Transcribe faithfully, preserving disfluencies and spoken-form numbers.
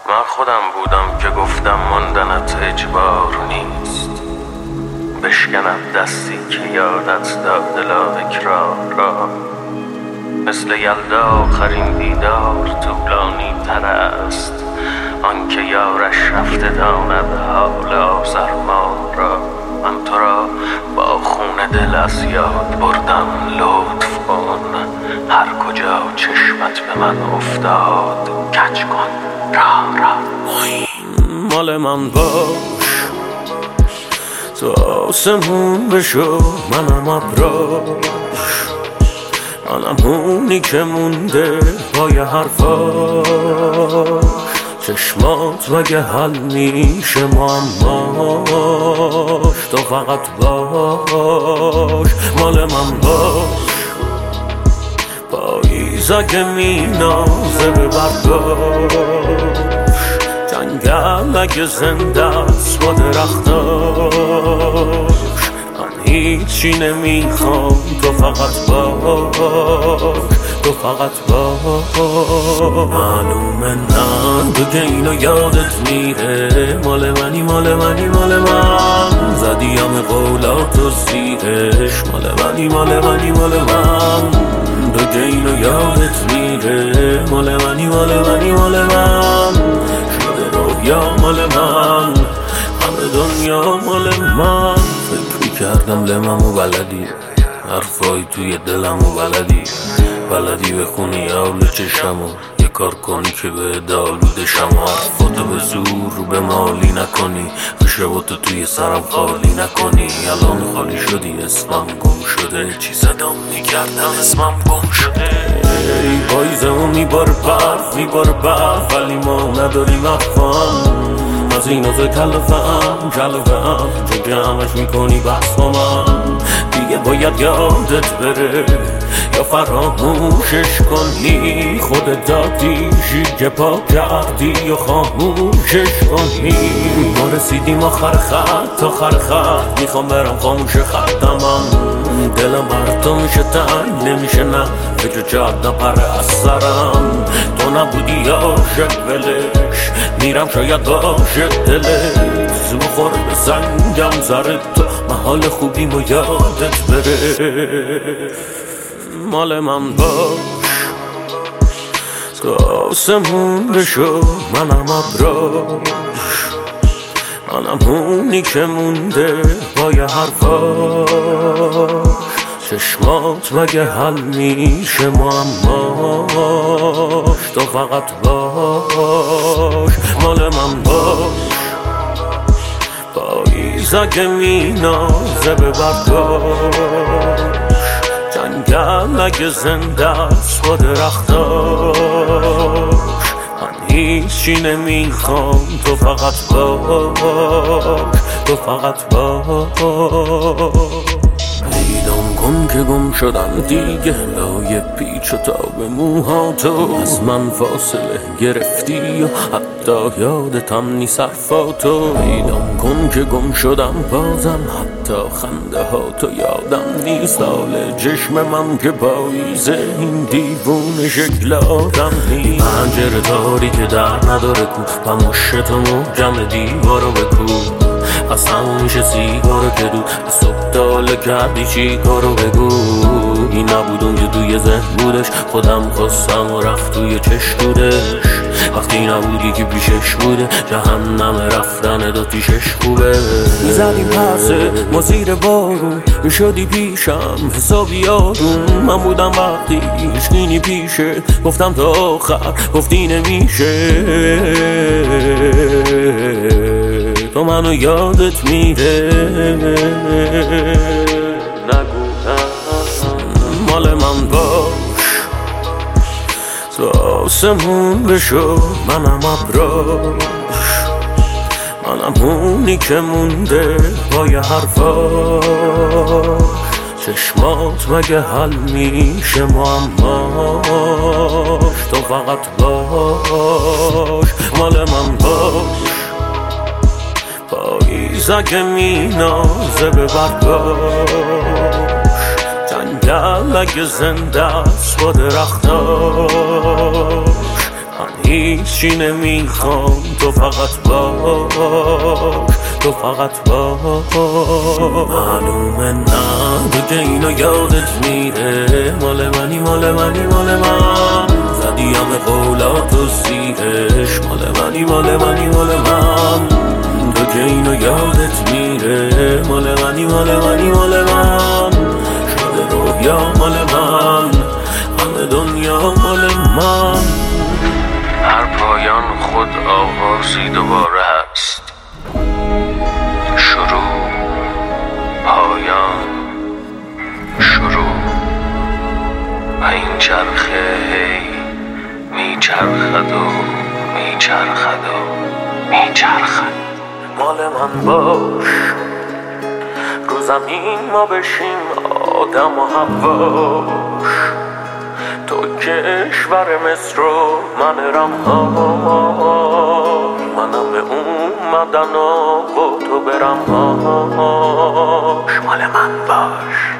من خودم بودم که گفتم ماندنت اجبار نیست، بشکنم دستی که یادت داد لا اکراه را. مثل یلدا آخرین دیدار طولانی تر است، آنکه یارش رفته داند حال آزرما را. من تو را با خون دل از یاد بردم، لطف کن هر کجا چشمت به من افتاد کج کن را را. مال من باش تو آسمون بشو، منم ابراش، منم اونی که مونده پای حرفاش. چشمات مگه حل میشه معماش، تو فقط باش مال من باش. پاییز اگه مینازه به برداش، جنگل اگه زنده است با درختاش. من هیچی نمیخوام تو فقط باش، تو فقط باش. معلومه نه دیگه اینو یادت میره، مال منی مال منی مال من. زدی همه قولاتو زیرش، مال منی مال منی مال من. دیگه اینو یادت میره، مال منی مال منی مال من. شده رویا مال من، همه دنیا مال من. فکر کردم لممو بلدی، حرفای توی دلمو بلدی، بلدی بخونی حال چشمو، یه کار کنی که به دالوده شما. حرفاتو به زور به مالی نکنی، خشباتو توی سرم خالی نکنی. الان خالی شدی، اسمم گم شده، چی صدام میکردم اسمم گم شده. ای پاییزمو میباره برف میباره برف، ولی ما نداریم افهم از این از کلفم کلفم. چون همش میکنی بحث با من، دیگه باید یادت بره یا فراموشش کنی. خودت دادیشی که پا کردی یا خاموشش کنی. ما رسیدیم آخر خط آخر خط، میخوام برم خاموش خطمم. دلم بر تو میشه تنگ نمیشه نه، فکر جاد نپره از سرم. تو نبودی عاشق ولش، میرم شاید باشه دلت. زو خور به سنگم زر تو، محال خوبیمو یادت بره. مال من باش تو آسمون بشو، منم ابراش، منم اونی که مونده پای حرفاش. چشمات مگه حل میشه معماش، تو فقط باش مال من باش. پاییز اگه مینازه به برداش، جنگل اگه زنده است با درختاش. من هیچی نمیخوام تو فقط باش، تو فقط باش. پیدام کن که گم شدم دیگه، لای پیچ و تاب موها تو از من فاصله گرفتی و حتی یادتم نیست حرفاتو. پیدام کن که گم شدم بازم، حتی خنده ها تو یادم نیست. حال چشم من که پاییزه، این دیوونه شکل آدم نیست. پنجره تاری که در نداره کو، و مشت و محکم دیوارو بکو. از همون میشه سیگارو که دو صبح داله کردی چی کارو بگو. این نبود اون که توی ذهن بودش، خودم خواستم و رفت توی چشمودش. وقتی نبودی که پیشش بوده، جهنم رفتن دو تیشش خوبه. میزدیم پرسه ما زیر بارون، میشدی پیشم حسابی آروم. من بودم وقتی هیچکی پیشه، گفتم تا آخر گفتی نمیشه. تو منو یادت میره، نگو مال من باش تو آسمون بشو، منم ابراش، منم اونی که مونده پای حرفاش. چشمات مگه حل میشه معماش، تو فقط باش مال من باش. پاییز اگه مینازه به برداش، جنگل اگه زنده است با درختاش. من هیچی نمیخوام، تو فقط باش، تو فقط باش. معلومه نه دیگه اینو یادت میره، مال منی مال منی مال من، زدی همه قولات و سیرش، مال منی مال منی مال من، دیگه اینو یادت میره، مال منی مال منی مال من، شده رویا مال من، همه دنیا مال من. هر پایان خود آغازی دوباره هست، شروع پایان شروع، و این چرخه هی میچرخد و میچرخد و میچرخد. مال من باش، رو زمین ما بشیم آدم و هواش، تو کشور مصر و من رمهاش، منم به اومدن و با تو برم هاش. مال من باش.